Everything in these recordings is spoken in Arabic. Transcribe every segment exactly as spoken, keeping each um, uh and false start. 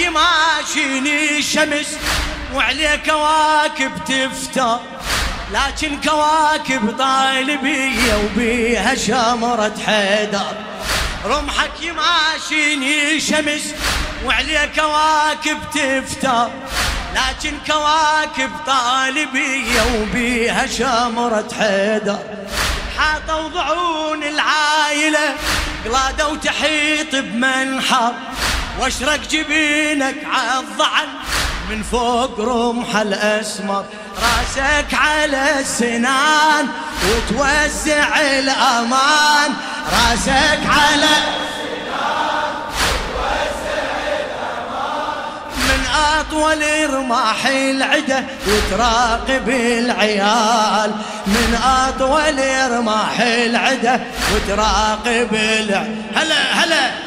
يماشيني الشمس وعليه كواكب تفتر، لكن كواكب طالبية وبيها شمرة حيدر. رمحك يماشيني شمس وعليه كواكب تفتر، لكن كواكب طالبية وبيها شمرة حيدر. حاطوا ضعون العايلة قلادة وتحيط بمنحر، واشرق جبينك عالضعن من فوق رمح الأسمر. راسك على السنان وتوزع الأمان، راسك على السنان وتوزع الأمان. من أطول رماح العدة وتراقب العيال، من أطول رماح العدة وتراقب العيال. هلا هلا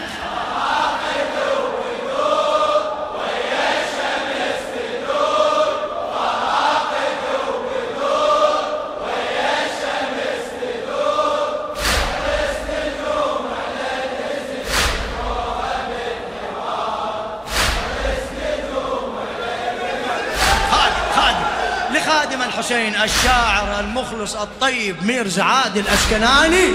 خادم الحسين الشاعر المخلص الطيب ميرزا عادل الأسكناني.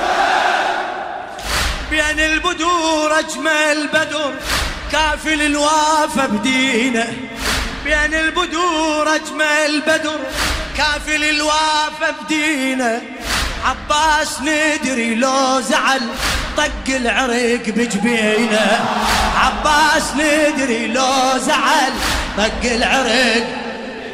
بين البدور أجمل بدر كافل الوافى بدينه، بين البدور أجمل بدر كافل الوافى بدينه. عباس ندري لو زعل طق العرق بجبينه، عباس ندري لو زعل طق العرق.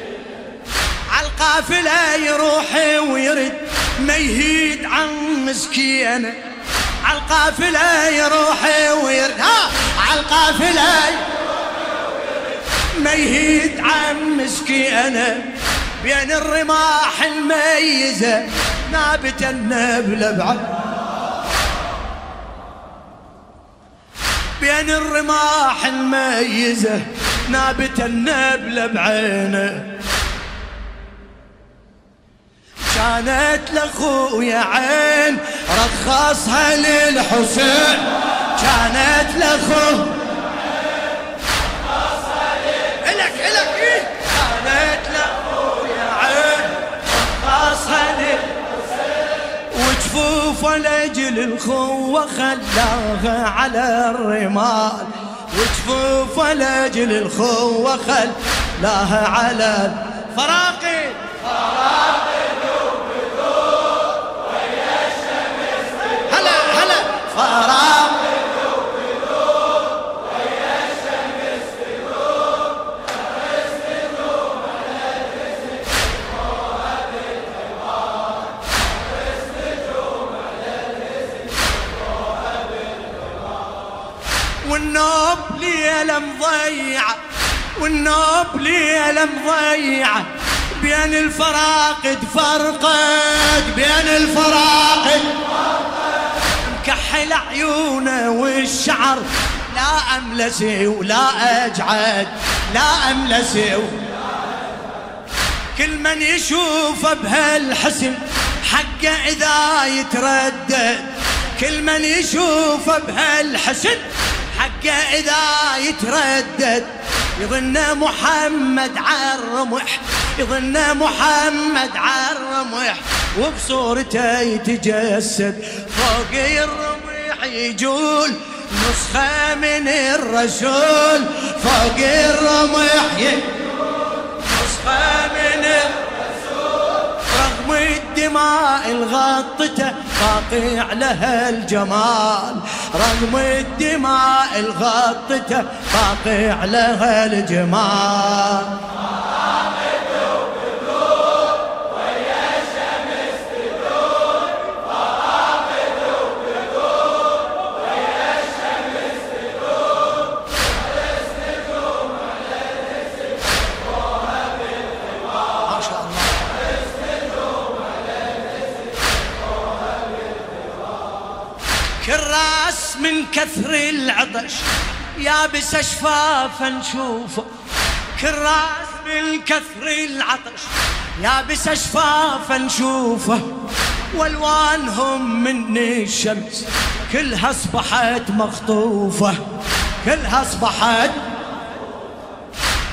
عالقافلة يروح ويرد ما يهيد عن مسكينه، عالقافلة يروح ويرد، ها عالقافلة ما يهيد عن مسكينه. بين الرماح الميزة نابت النبلة بعد، بين الرماح الميزة نابت النبلة بعينه. كانت لأخويا عين رخصها للحسين، كانت لأخويا عين رخصها للحسين. إلك إلك إيه؟ كانت لأخويا عين رخصها للحسين، وجفوفه لأجل الخوة خلاها على الرمال، وجفوفه لأجل الخوة خلاها على فراقي فراقي. فراق ويا الشمس تدور، شمس تدور على الجسم فوق بالحمار، شمس تدور على الجسم فوق بالحمار. والنوب ليلة مضيعة، والنوب ليلة مضيعة، بين الفراقد فرقد، بين الفراقد كحل عيونه والشعر لا أملسي ولا أجعد، لا أملسي. كل من يشوف بهالحسن حقه إذا يتردد، كل من يشوف بهالحسن حقه إذا يتردد. يظن محمد عالرمح، يظن محمد عالرمح، وبصورته يتجسد فوق الرمح يجول نسخة من الرسول، فوق الرمح يجول نسخة من الرسول. رغم الدماء الغطته باقي لها الجمال، رغم الدماء الغطته باقي لها الجمال. كراس من كثر العطش يابس شفافا نشوفه، كراس من كثر العطش يابس شفافا نشوفه. والوانهم من الشمس كلها اصبحت مخطوفة، كلها اصبحت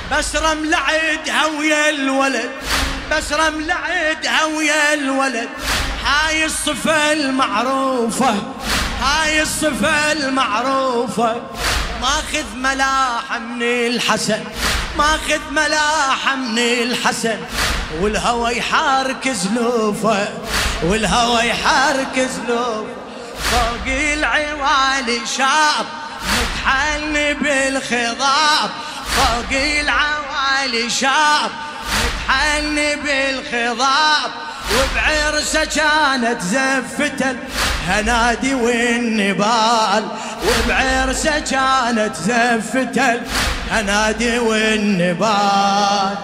بس رمل عيدها ويا الولد، بس رمل عيدها ويا الولد. هاي الصفة المعروفة، هاي الصفة المعروفة. ماخذ ملاحة من الحسن، ماخذ ملاحة من الحسن. والهوى يحارك زلوفه، والهوى يحارك زلوفه. فوق العوالي شاب متحل بالخضاب، فوق العوالي شاب متحل بالخضاب. وبعرسه كانت زفته الهنادي والنبال، وبعرسه كانت زفته الهنادي والنبال.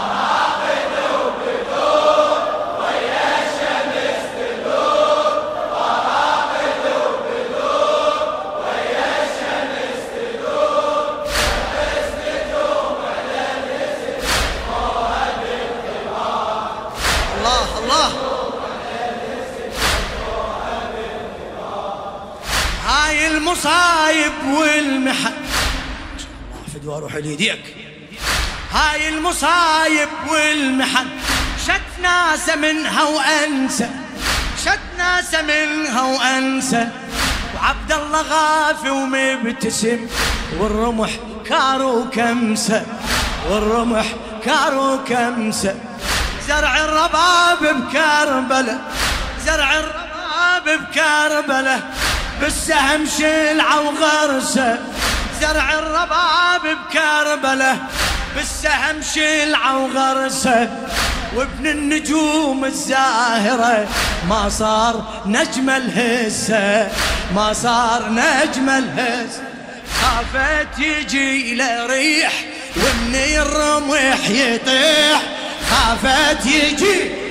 هاي المصايب والمحن، حفظ واروح ليديك. هاي المصايب والمحن شت ناس منها وانسى، شت ناس منها وانسى. وعبد الله غافي ومبتسم والرمح كارو كمسه، والرمح كارو كمسه. زرع الرباب بكربله، زرع الرباب بكربله. بالسهم شلعة وغرسه، زرع الرباب بكربله. بالسهم شلعة وغرسه. وابن النجوم الزاهرة ما صار نجم الهسه، ما صار نجم الهسه. خافت يجي له ريح ومن الرمح يطيح، خافت يجي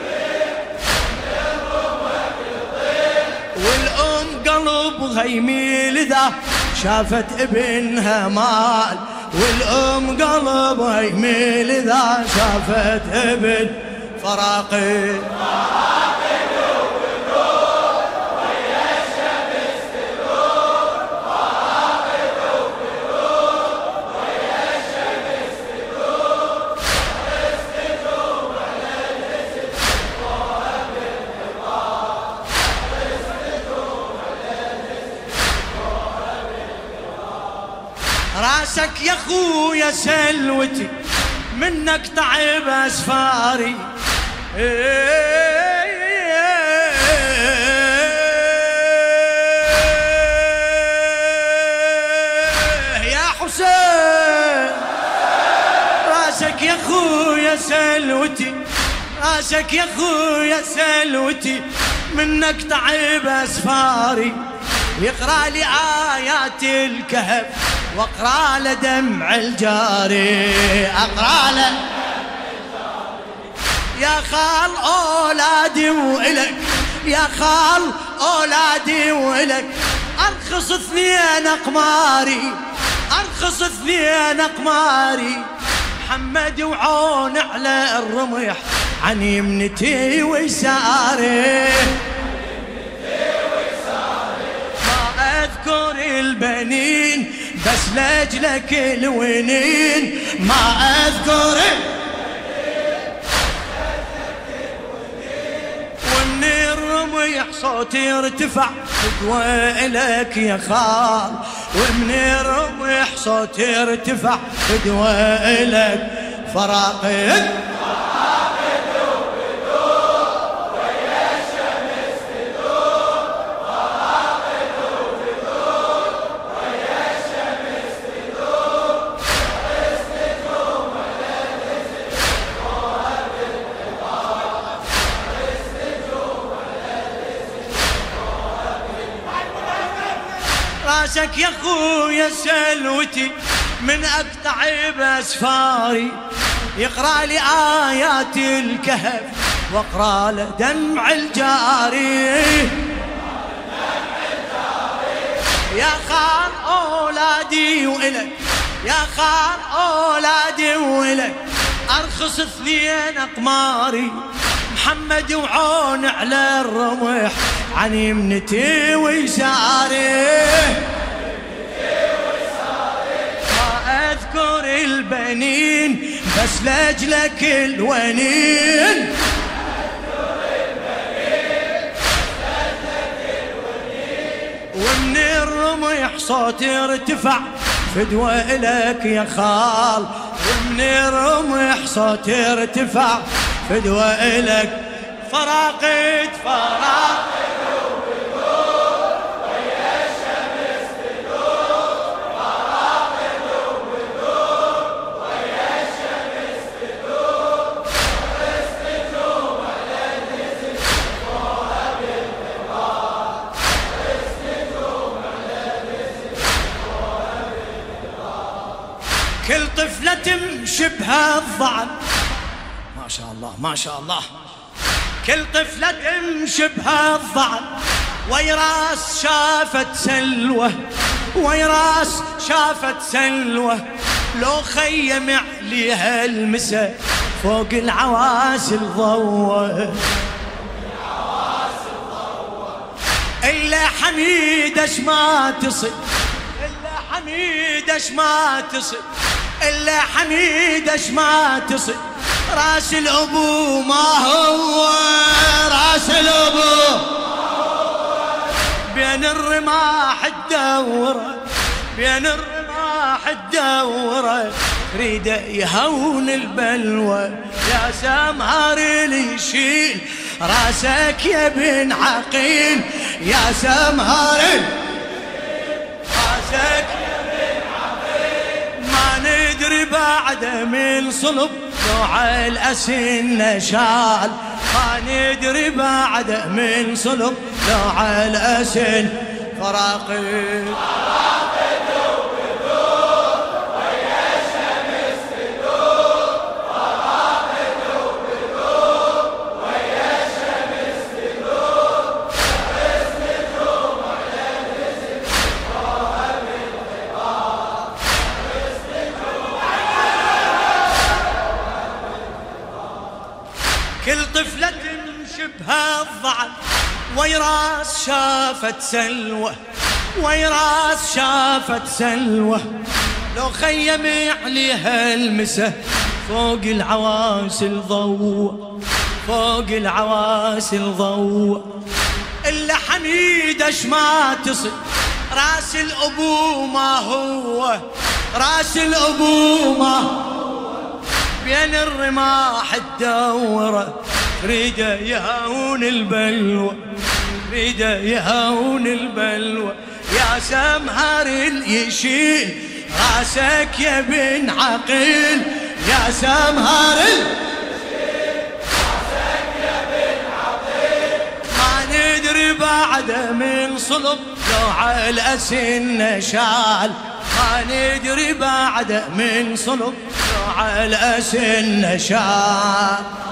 والأم قلبها يميل ذا شافت ابنها مال، والأم قلبها يميل ذا شافت ابن فراقد. راسك يا خويا سلوتي منك تعب اسفاري. يا حسين راسك يا خويا سلوتي، راسك يا خويا سلوتي منك تعب اسفاري. يقرأ لي آيات الكهف واقرأ له دمع الجاري، اقرأ له يا خال اولادي والك، يا خال اولادي والك. ارخص اثنين اقماري، ارخص اثنين اقماري. محمد وعون على الرمح عن يمنتي ويساري. اذكر البنين بس لاجلك الونين، ما اذكر ومن الرميح صوتي ارتفع فدوى لك يا خال، ومن الرميح صوتي ارتفع فدوى لك فراقد. راسك يا خويا سلوتي من اقطع باسفاري. يقرأ لي آيات الكهف واقرأ له دمع الجاري. يا خال اولادي والك، يا خال اولادي والك. ارخص اثنين اقماري. محمد وعون على الرمح عن يمنتي ويساري. ما اذكر اذكر البنين بس لاجلك الونين، ومن الرمح صوتي ارتفع فدوى إلك يا خال، ومن الرمح صوتي ارتفع فدوى إلك. فراقد فراقد وبدور ويا الشمس تدور، فراقد وبدور ويا الشمس تدور، شمس نجوم على النسم فوقها بالغبار، شمس نجوم على النسم فوقها بالغبار. كل طفلة تمشي بها الضعن، ما شاء الله ما شاء الله، كل طفلة تمشي بها الضعن، ويراس شافت سلوى، ويراس شافت سلوى، لو خيم عليها المسا فوق العواسل ضوى، إلا حميدش ما تصل، إلا حميدش ما تصل، إلا حميدش ما تصل، راس الأبو ما هو، راس الأبو بين الرماح الدورة، بين الرماح الدورة، ريده يهون البلوى، يا سمهر اللي يشيل راسك يا بن عقيل، يا سمهر راسك يا بن عقيل، ما ندري بعد من صلب نوع الأسن شال، ما ندري بعد من صلب نوع الأسن. فراقد فراقد وبدور ويا الشمس تدور، فراقد وبدور ويا الشمس تدور، شمس نجوم على النسم فوقها بالغبار، شمس نجوم كل طفلة تمشي بها الضعن، ويراس شافت سلوى، ويراس شافت سلوى، لو خيم عليها المسا فوق العواسل ضوى، فوق العواسل ضوى، إلا حميدش ما تصل، راس الأبو ما هو، راس الأبو ما هو، بين الرماح الدورة، ريده يهون البلوى، ريده يهون البلوى، يا سمهر اللي يشيل راسك يا بن عقيل، يا سمهر اللي يشيل راسك يا بن عقيل، ما ندري بعد من صلب نوع الأسن شال، ما ندري بعد من صلب نوع الأسن شال.